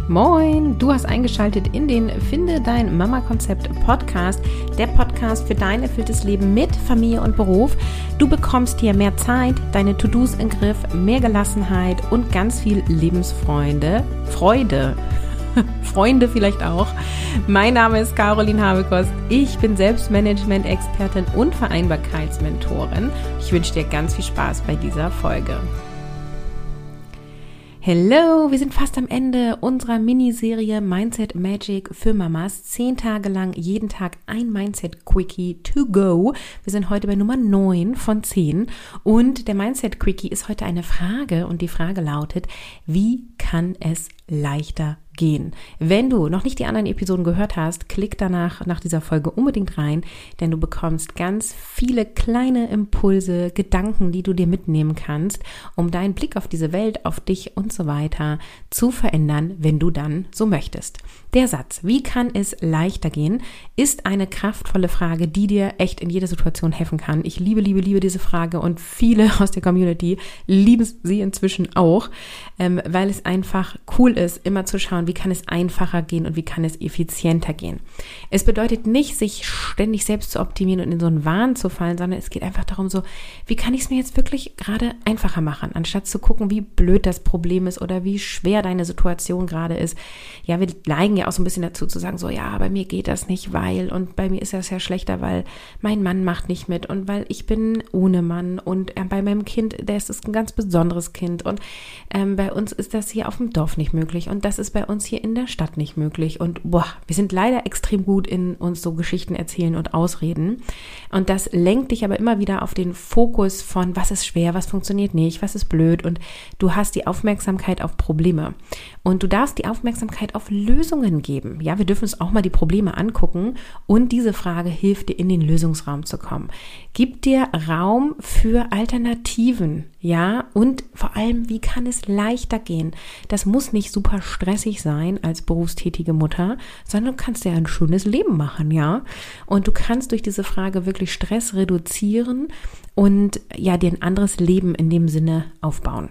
Moin, du hast eingeschaltet in den Finde dein Mama-Konzept Podcast, der Podcast für dein erfülltes Leben mit Familie und Beruf. Du bekommst hier mehr Zeit, deine To-Dos im Griff, mehr Gelassenheit und ganz viel Lebensfreude, Freunde vielleicht auch. Mein Name ist Caroline Habekost. Ich bin Selbstmanagement-Expertin und Vereinbarkeitsmentorin. Ich wünsche dir ganz viel Spaß bei dieser Folge. Hello, wir sind fast am Ende unserer Miniserie Mindset Magic für Mamas. 10 Tage lang, jeden Tag ein Mindset Quickie to go. Wir sind heute bei Nummer 9 von 10 und der Mindset Quickie ist heute eine Frage und die Frage lautet, wie kann es leichter gehen? Wenn du noch nicht die anderen Episoden gehört hast, klick danach nach dieser Folge unbedingt rein, denn du bekommst ganz viele kleine Impulse, Gedanken, die du dir mitnehmen kannst, um deinen Blick auf diese Welt, auf dich und so weiter zu verändern, wenn du dann so möchtest. Der Satz, wie kann es leichter gehen, ist eine kraftvolle Frage, die dir echt in jeder Situation helfen kann. Ich liebe diese Frage und viele aus der Community lieben sie inzwischen auch, weil es einfach cool ist, immer zu schauen, wie kann es einfacher gehen und wie kann es effizienter gehen. Es bedeutet nicht, sich ständig selbst zu optimieren und in so einen Wahn zu fallen, sondern es geht einfach darum, so, wie kann ich es mir jetzt wirklich gerade einfacher machen, anstatt zu gucken, wie blöd das Problem ist oder wie schwer deine Situation gerade ist. Ja, wir neigen ja auch so ein bisschen dazu zu sagen, so, ja, bei mir geht das nicht, weil, und bei mir ist das ja schlechter, weil mein Mann macht nicht mit und weil ich bin ohne Mann und bei meinem Kind, das ist ein ganz besonderes Kind und bei uns ist das hier auf dem Dorf nicht möglich und das ist bei uns hier in der Stadt nicht möglich und wir sind leider extrem gut in uns so Geschichten erzählen und ausreden und das lenkt dich aber immer wieder auf den Fokus von, was ist schwer, was funktioniert nicht, was ist blöd und du hast die Aufmerksamkeit auf Probleme und du darfst die Aufmerksamkeit auf Lösungen geben. Ja, wir dürfen uns auch mal die Probleme angucken und diese Frage hilft dir, in den Lösungsraum zu kommen. Gib dir Raum für Alternativen, ja, und vor allem, wie kann es leichter gehen? Das muss nicht super stressig sein als berufstätige Mutter, sondern du kannst dir ein schönes Leben machen, ja, und du kannst durch diese Frage wirklich Stress reduzieren und ja, dir ein anderes Leben in dem Sinne aufbauen.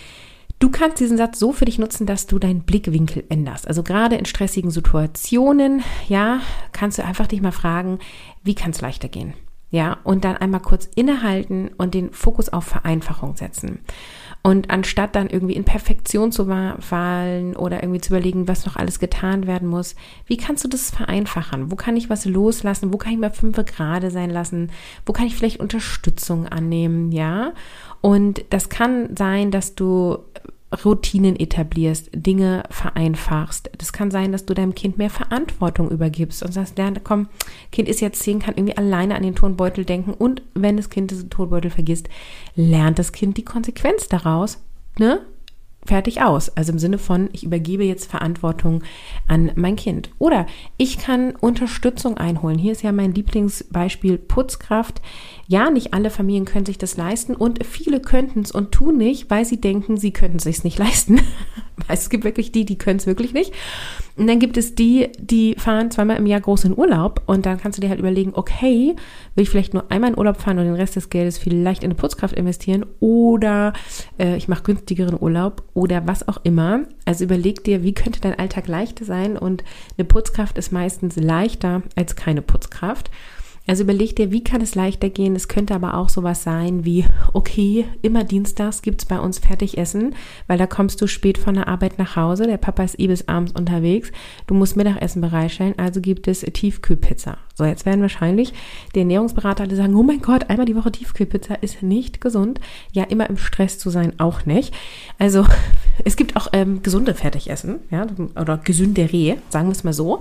Du kannst diesen Satz so für dich nutzen, dass du deinen Blickwinkel änderst. Also gerade in stressigen Situationen, ja, kannst du einfach dich mal fragen, wie kann es leichter gehen? Ja, und dann einmal kurz innehalten und den Fokus auf Vereinfachung setzen. Und anstatt dann irgendwie in Perfektion zu fallen oder irgendwie zu überlegen, was noch alles getan werden muss, wie kannst du das vereinfachen? Wo kann ich was loslassen? Wo kann ich mal 5 Grade sein lassen? Wo kann ich vielleicht Unterstützung annehmen? Ja, und das kann sein, dass du Routinen etablierst, Dinge vereinfachst. Das kann sein, dass du deinem Kind mehr Verantwortung übergibst und sagst, lerne, komm, Kind ist jetzt 10, kann irgendwie alleine an den Turnbeutel denken und wenn das Kind diesen Turnbeutel vergisst, lernt das Kind die Konsequenz daraus, ne? Fertig aus. Also im Sinne von, ich übergebe jetzt Verantwortung an mein Kind. Oder ich kann Unterstützung einholen. Hier ist ja mein Lieblingsbeispiel Putzkraft. Ja, nicht alle Familien können sich das leisten und viele könnten es und tun nicht, weil sie denken, sie könnten es sich nicht leisten. Es gibt wirklich die können es wirklich nicht. Und dann gibt es die fahren 2-mal im Jahr groß in Urlaub und dann kannst du dir halt überlegen, okay, will ich vielleicht nur einmal in Urlaub fahren und den Rest des Geldes vielleicht in eine Putzkraft investieren oder ich mache günstigeren Urlaub oder was auch immer. Also überleg dir, wie könnte dein Alltag leichter sein und eine Putzkraft ist meistens leichter als keine Putzkraft. Also überleg dir, wie kann es leichter gehen? Es könnte aber auch sowas sein wie, okay, immer dienstags gibt's bei uns Fertigessen, weil da kommst du spät von der Arbeit nach Hause, der Papa ist bis abends unterwegs, du musst Mittagessen bereitstellen, also gibt es Tiefkühlpizza. So, jetzt werden wahrscheinlich die Ernährungsberater alle sagen, oh mein Gott, einmal die Woche Tiefkühlpizza ist nicht gesund. Ja, immer im Stress zu sein auch nicht. Also es gibt auch gesunde Fertigessen, ja, oder gesündere, sagen wir es mal so.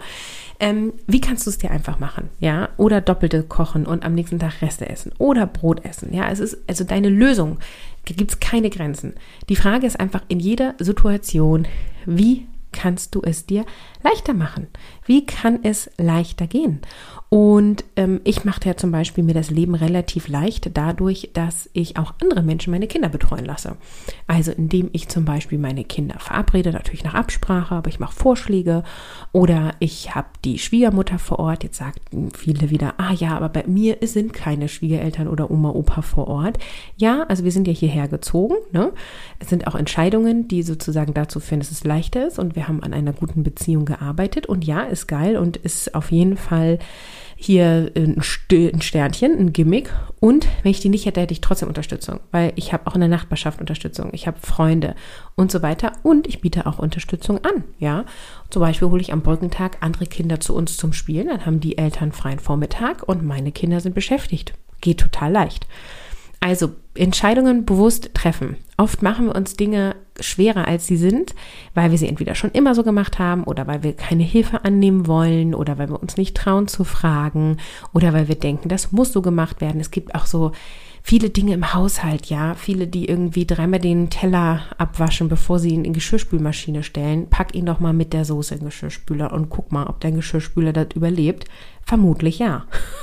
Wie kannst du es dir einfach machen, ja, oder doppelte kochen und am nächsten Tag Reste essen oder Brot essen, ja, es ist also deine Lösung, gibt es keine Grenzen. Die Frage ist einfach in jeder Situation, wie kannst du es dir leichter machen? Wie kann es leichter gehen? Und ich mache ja zum Beispiel mir das Leben relativ leicht dadurch, dass ich auch andere Menschen meine Kinder betreuen lasse. Also indem ich zum Beispiel meine Kinder verabrede, natürlich nach Absprache, aber ich mache Vorschläge oder ich habe die Schwiegermutter vor Ort. Jetzt sagten viele wieder, aber bei mir sind keine Schwiegereltern oder Oma, Opa vor Ort. Ja, also wir sind ja hierher gezogen, ne? Es sind auch Entscheidungen, die sozusagen dazu führen, dass es leichter ist und wir haben haben an einer guten Beziehung gearbeitet und ja, ist geil und ist auf jeden Fall hier ein Sternchen, ein Gimmick. Und wenn ich die nicht hätte, hätte ich trotzdem Unterstützung, weil ich habe auch in der Nachbarschaft Unterstützung, ich habe Freunde und so weiter und ich biete auch Unterstützung an, ja. Zum Beispiel hole ich am Brückentag andere Kinder zu uns zum Spielen, dann haben die Eltern freien Vormittag und meine Kinder sind beschäftigt. Geht total leicht. Also Entscheidungen bewusst treffen. Oft machen wir uns Dinge schwerer, als sie sind, weil wir sie entweder schon immer so gemacht haben oder weil wir keine Hilfe annehmen wollen oder weil wir uns nicht trauen zu fragen oder weil wir denken, das muss so gemacht werden. Es gibt auch so viele Dinge im Haushalt, ja, viele, die irgendwie dreimal den Teller abwaschen, bevor sie ihn in die Geschirrspülmaschine stellen. Pack ihn doch mal mit der Soße in den Geschirrspüler und guck mal, ob dein Geschirrspüler das überlebt. Vermutlich ja.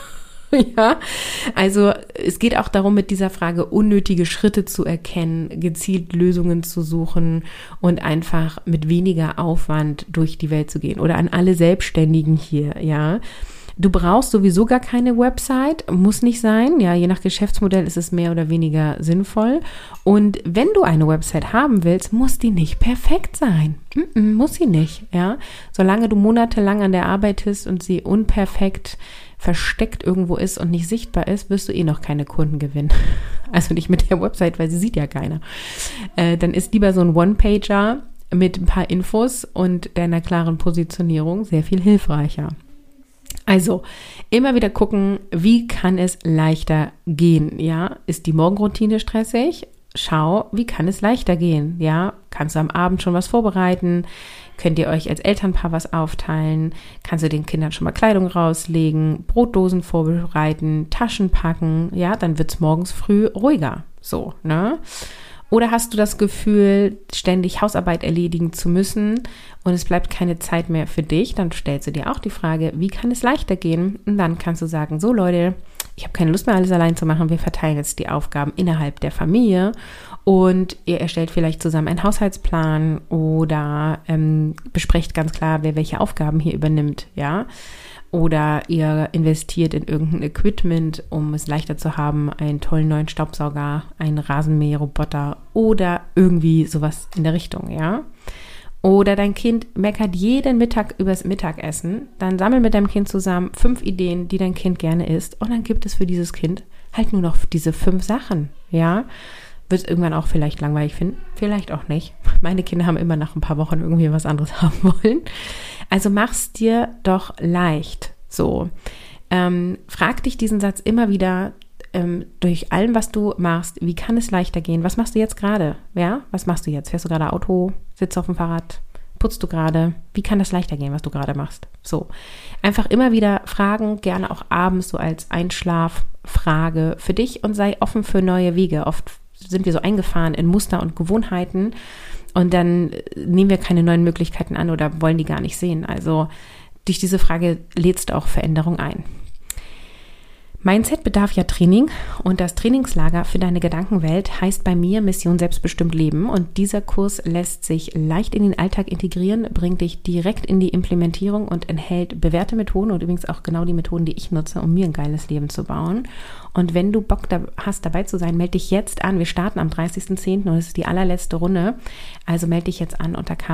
Ja, also es geht auch darum, mit dieser Frage unnötige Schritte zu erkennen, gezielt Lösungen zu suchen und einfach mit weniger Aufwand durch die Welt zu gehen. Oder an alle Selbstständigen hier, ja. Du brauchst sowieso gar keine Website, muss nicht sein. Ja, je nach Geschäftsmodell ist es mehr oder weniger sinnvoll. Und wenn du eine Website haben willst, muss die nicht perfekt sein. Muss sie nicht, ja. Solange du monatelang an der arbeitest und sie unperfekt versteckt irgendwo ist und nicht sichtbar ist, wirst du noch keine Kunden gewinnen. Also nicht mit der Website, weil sie sieht ja keiner. Dann ist lieber so ein One-Pager mit ein paar Infos und deiner klaren Positionierung sehr viel hilfreicher. Also immer wieder gucken, wie kann es leichter gehen? Ja, ist die Morgenroutine stressig? Schau, wie kann es leichter gehen? Ja, kannst du am Abend schon was vorbereiten? Könnt ihr euch als Elternpaar was aufteilen? Kannst du den Kindern schon mal Kleidung rauslegen, Brotdosen vorbereiten, Taschen packen? Ja, dann wird's morgens früh ruhiger. So, ne? Oder hast du das Gefühl, ständig Hausarbeit erledigen zu müssen und es bleibt keine Zeit mehr für dich? Dann stellst du dir auch die Frage, wie kann es leichter gehen? Und dann kannst du sagen, so Leute, ich habe keine Lust mehr, alles allein zu machen. Wir verteilen jetzt die Aufgaben innerhalb der Familie und ihr erstellt vielleicht zusammen einen Haushaltsplan oder besprecht ganz klar, wer welche Aufgaben hier übernimmt, ja. Oder ihr investiert in irgendein Equipment, um es leichter zu haben, einen tollen neuen Staubsauger, einen Rasenmäherroboter oder irgendwie sowas in der Richtung, ja. Oder dein Kind meckert jeden Mittag übers Mittagessen, dann sammel mit deinem Kind zusammen 5 Ideen, die dein Kind gerne isst und dann gibt es für dieses Kind halt nur noch diese 5 Sachen, ja. Wird es irgendwann auch vielleicht langweilig finden, vielleicht auch nicht. Meine Kinder haben immer nach ein paar Wochen irgendwie was anderes haben wollen. Also mach's dir doch leicht. So, frag dich diesen Satz immer wieder durch allem, was du machst. Wie kann es leichter gehen? Was machst du jetzt gerade? Ja, was machst du jetzt? Fährst du gerade Auto? Sitzt auf dem Fahrrad? Putzt du gerade? Wie kann das leichter gehen, was du gerade machst? So, einfach immer wieder fragen, gerne auch abends so als Einschlaffrage für dich und sei offen für neue Wege. Oft sind wir so eingefahren in Muster und Gewohnheiten und dann nehmen wir keine neuen Möglichkeiten an oder wollen die gar nicht sehen. Also durch diese Frage lädst du auch Veränderung ein. Mindset bedarf ja Training und das Trainingslager für deine Gedankenwelt heißt bei mir Mission Selbstbestimmt Leben und dieser Kurs lässt sich leicht in den Alltag integrieren, bringt dich direkt in die Implementierung und enthält bewährte Methoden und übrigens auch genau die Methoden, die ich nutze, um mir ein geiles Leben zu bauen. Und wenn du Bock hast, dabei zu sein, melde dich jetzt an. Wir starten am 30.10. und es ist die allerletzte Runde. Also melde dich jetzt an unter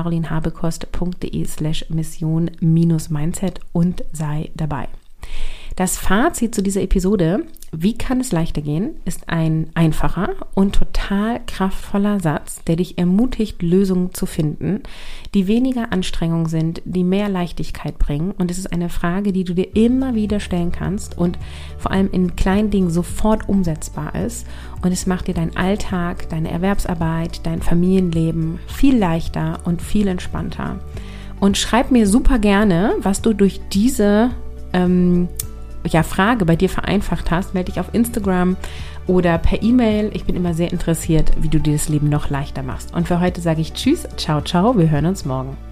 carolinhabekost.de/mission-mindset und sei dabei. Das Fazit zu dieser Episode, wie kann es leichter gehen, ist ein einfacher und total kraftvoller Satz, der dich ermutigt, Lösungen zu finden, die weniger Anstrengung sind, die mehr Leichtigkeit bringen. Und es ist eine Frage, die du dir immer wieder stellen kannst und vor allem in kleinen Dingen sofort umsetzbar ist. Und es macht dir deinen Alltag, deine Erwerbsarbeit, dein Familienleben viel leichter und viel entspannter. Und schreib mir super gerne, was du durch diese Frage bei dir vereinfacht hast, melde dich auf Instagram oder per E-Mail. Ich bin immer sehr interessiert, wie du dir das Leben noch leichter machst. Und für heute sage ich Tschüss, ciao, ciao, wir hören uns morgen.